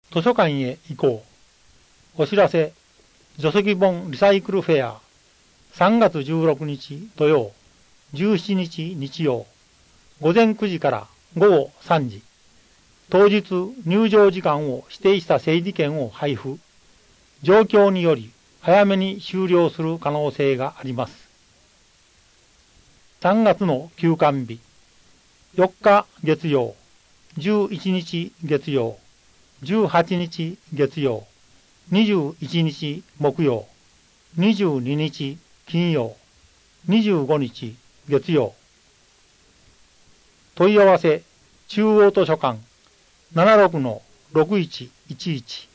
図書館へ行こう。お知らせ、書籍本リサイクルフェア、3月16日土曜、17日日曜、午前9時から午後3時、当日入場時間を指定した整理券を配布。状況により早めに終了する可能性があります。3月の休館日、4日月曜、11日月曜、18日月曜、21日木曜、22日金曜、25日月曜。問い合わせ、中央図書館 76-6111